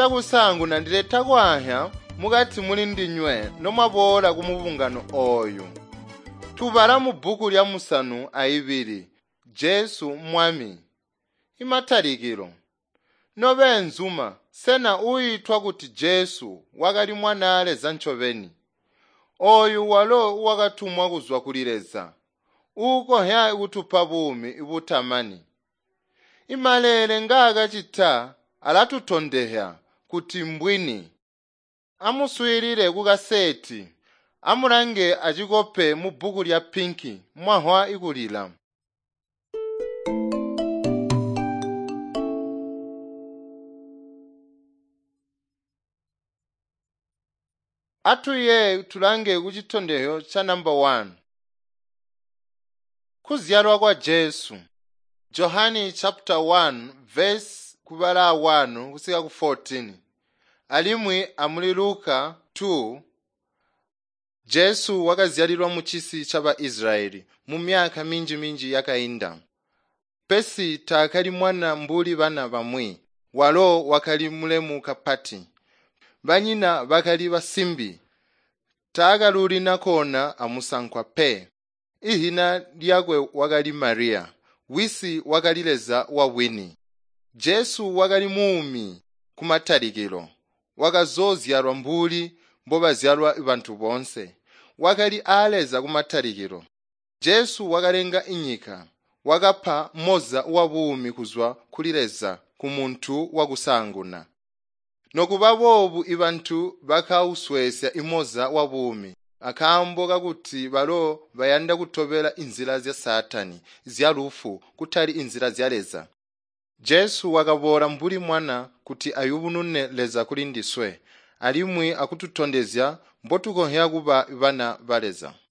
chakusanguna ndileta kwahya mukati muli ndinywe nomwabola kumuvungano oyu. Tubala mu buku lya musanu aibiri Jesu mwami. Imatalikiro nobe nzuma sena uitwa kuti Jesu wakali mwanale za nchoveni. Oyu walo wakatumwa kuzwa kulileza. Uko hya kutupa bumi ibutamani. Imalele ngaga chita alatutondeha kuti mbwini. Amuswirire kukaseti. Amulange achikope mu buku lya pinki mwahwa ikulila. Atuye tulange kuchitondeho cha number 1. Kuzyalwa kwa Jesu. Johani chapter 1 verse kubala 1 kusika ku 14. Alimwi amuli Luka 2. Jesu wakazyalirwa mu chisi chaba Israeli mu myaka minji yakainda. Pesi takali mwana mbuli bana bamwi. Walo wakali mulemu kapati. Banyina bakali basimbi. Tagaluli nakona amusankwa pe. Ihina lyakwe wakali Maria. Wisi wakalileza wa wini. Jesu wakali muumi kumatalikiro. Wakazozyalwa mbuli mbobazyalwa ibantu bonse. Wakali aleza kumatalikiro. Jesu wakalenga inyika. Wakapha moza wa buumi kuzwa kulileza kumuntu wakusanguna. Nokubabobu ibantu bakauswesya imoza wa buumi. Akambo kakuti balo bayanda kutobela inzira zya Satani zyalufu kutali inzira zyaleza. Jesu wakabola mbuli mwana kuti ayubunune leza kulindiswe. Alimwi akututondezya mbotukohya kuba bana baleza.